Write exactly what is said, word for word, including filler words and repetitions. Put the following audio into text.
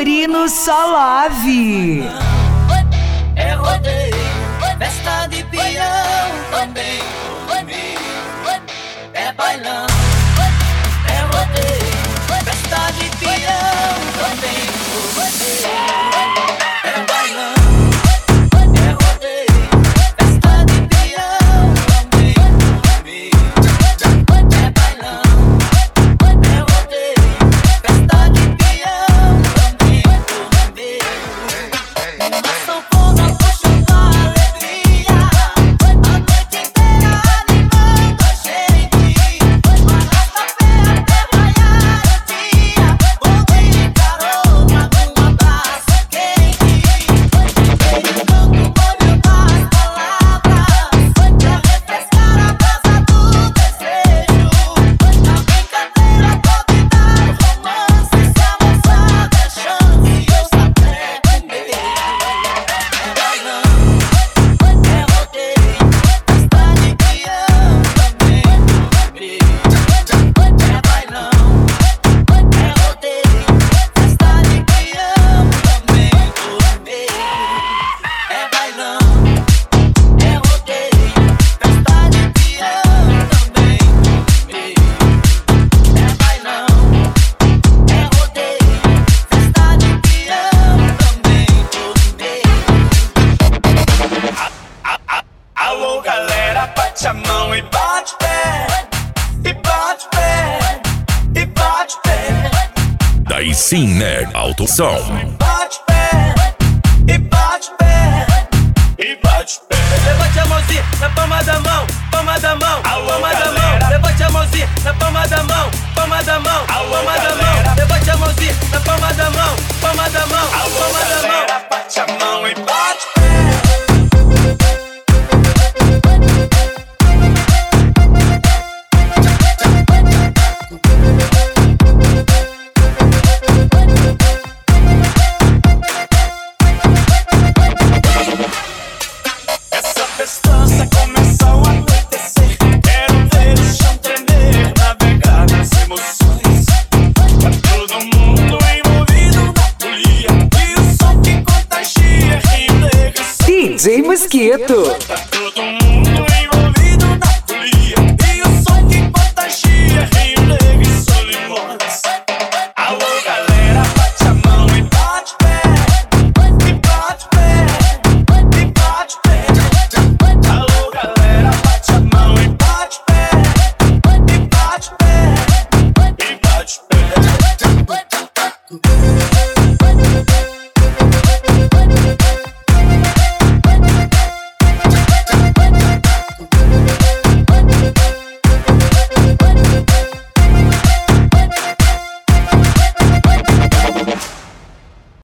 Fiorino Solave. É rodeio, festa de peão também comigo. É bailão, é rodeio, festa de peão também comigo. É bailão, é rodeio, festa de peão também comigo. É bailão, é rodeio, festa de peão também comigo. Uma sanfona puxando a alegria, a noite inteira animando a gente. Arrasta-pé até raiar o dia, convide carona num abraço quente. Dedicando o molho das palavras, pra refrescar a brasa do desejo. Na brincadeira pode dar romance, se a moçada é chance, eu saber comer. É bailão, é rodeio, festa de peão também comigo. É bailão, é rodeio, festa de peão também comigo. É bailão, é rodeio, festa de peão também comigo. É bailão, é rodeio, festa de peão também comigo. Alô galera, bate a mão e bate pé, e bate pé, e bate pé, Daí sim, né? Alto som. bate pé, e bate pé, e bate pé. Levante a mãozinha na palma da mão, palma da mão, palma da mão. Levante a mãozinha na palma da mão, palma da mão, palma da mão. Levante a mãozinha na palma da mão, palma da mão, Alô palma da mão. galera, bate a mão e bate pé. Essa festança começou a anoitecer. Quero ver o chão tremer, navegar nas emoções. Tá todo mundo envolvido na folia, e o som que contagia, rio negro. D J Mosquito. Tá todo mundo